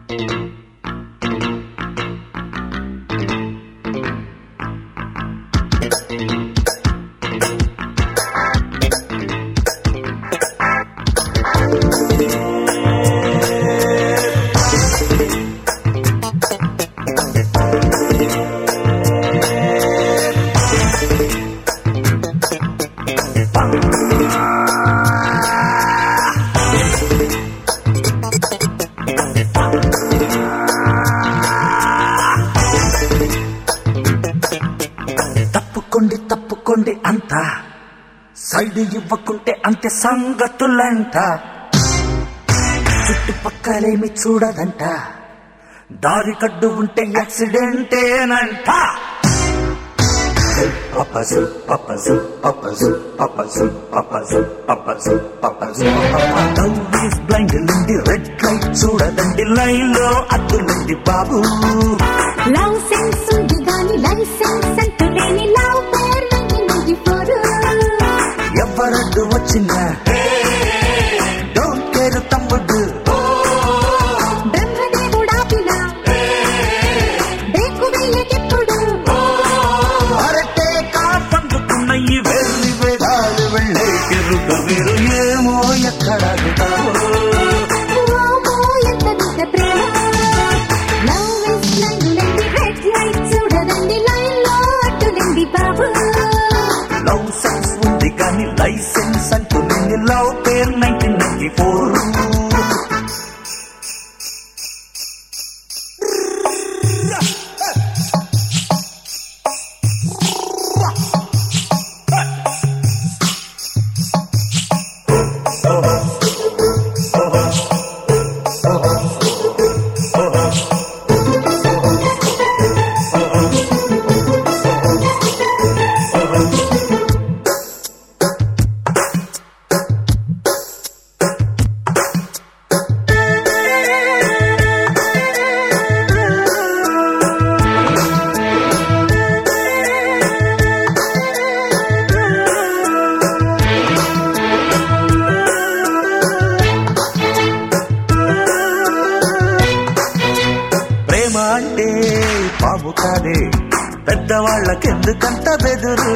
తప్పుకోండి అంత సైడ్ ఇవ్వకుంటే అంతే సంగతులంట. చుట్టుపక్కలేమి చూడదంట, దారి కడ్డు ఉంటే యాక్సిడెంటేనంట. పప్పజు పప్పజు పప్పజు పప్పజు పప్పజు పప్పజు పప్పజు పప్పజు బ్లైండ్ నుండి రెడ్ లైట్ చూడదండి, లైన్ లో అద్దులండి బాబు. లవ్ సెన్స్ ఉంది గాని లైసెన్స్ అంటూ లేని లవ్ పేరు ఎవరడ్డు వచ్చినా డోంట్ కేర్ తమ్ముడు. బ్రహ్మదేవుడాపిన బ్రేకు వేయకెప్పుడు అరటే కాపందుకున్న ఈ వెర్రి వేదాలు వెళ్ళే కెరుక వీరు ఏమో ఎక్కడాగుతావో. ఎంత పెద్ద ప్రేమ. Love is line red light చూడదండి, లైన్ లో అడ్డులండి బాబు. లవ్ సెన్స్ ఉంది కానీ లైసెన్స్ అంటూ లేని లవ్ పేరు 1994. అంటే బాబు కాదే, పెద్దవాళ్ళకెందుకంత బెదురు.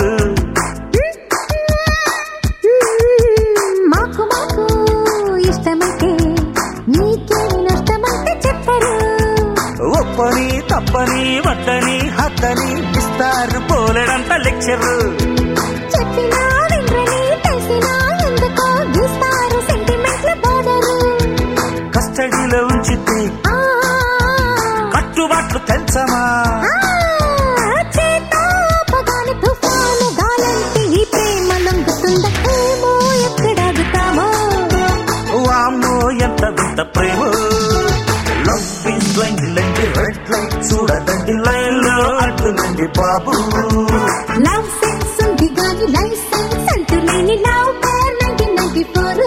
మాకు మాకు ఇష్టమైతే నీకే నష్టమైతే చెప్పరు. ఒప్పని తప్పని వద్దని హద్దని ఇస్తారు పోలేడంత లెక్చరు. చెప్పినా విండ్రని తెలిసినా ఎందుకో గీస్తారు సెంటిమెంట్ల బోర్డరు. కస్టడీలో ఉంచితే కట్టుబాట్లు తెలుసమా. చేతాపగాని తుఫాను గాలంటే ఈ ప్రేమ లొంగుతుందేమో ఎక్కడాగుతామో. వామ్మో ఎంత వింత ప్రేమ. లవ్ ఈజ్ బ్లైండ్ లాంటి రెడ్ లైట్ చూడదండి, లైన్ లో అడ్డులండి బాబు. లవ్ సెన్స్ ఉంది గాని లైసెన్స్ అంటూ లేని లవ్ పేరు 1994.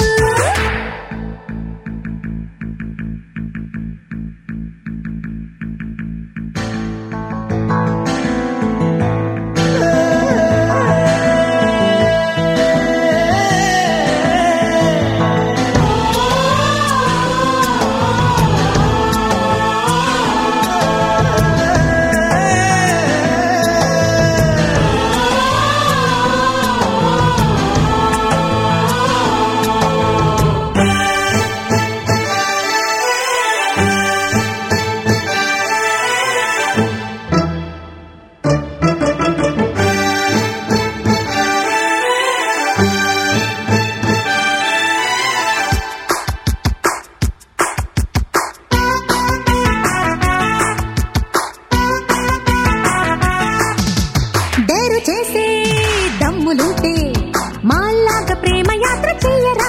చేసే దమ్ములుంటే మాల్లాగా ప్రేమ యాత్ర చెయ్యరా.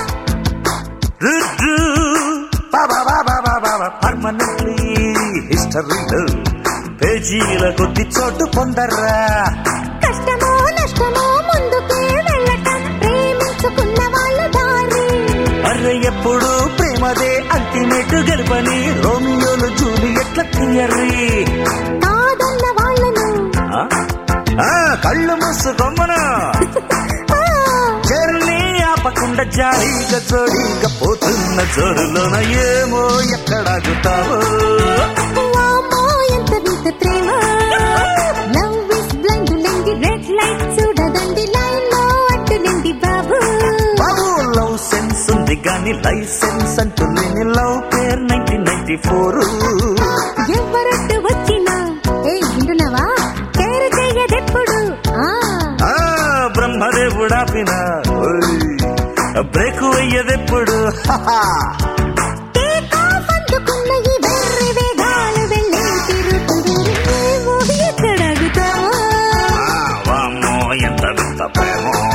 పర్మనెంట్లీ హిస్టరీలో పేజీల కొద్ది చోటు పొందర్రా. కష్టమో నష్టమో ముందుకే వెళ్ళటం ప్రేమించుకున్న వాళ్ళ దారి. అరే ఎప్పుడు ప్రేమదే అల్టిమేట్ గెలుపని రోమియోలు జూలియట్ల క్లియర్రీ. కాదన్న వాళ్ళను కళ్ళు మూసుకోమ్మను జర్నీ ఆపకుండా జాయిగా జోడిగా పోతున్న జోరులోన ఏమో ఎక్కడాగుతావో వామ్మో ఎంత వింత ప్రేమ లవ్ ఇస్ బ్లైండ్ లెండి రెడ్ లైట్ చూడదండి లైన్ లో అడ్డులేండి బాబు బాబు లవ్ సెన్స్ ఉంది గాని లైసెన్స్ అంటూ లేని లవ్ పేర్ 1994 ఎవరట్టు వచ్చినా వింటున్నావా కేర్ చెయ్యదెప్పుడు బ్రహ్మదేవుడాపిన బ్రేక్ అయ్యేదెప్పుడు అందుకున్న ఈ వెర్రి వేగాలు వెళ్ళి తిరుగుతుంది ఎక్కడాగుతావా వామ్మో ఎంత వింత ప్రేమో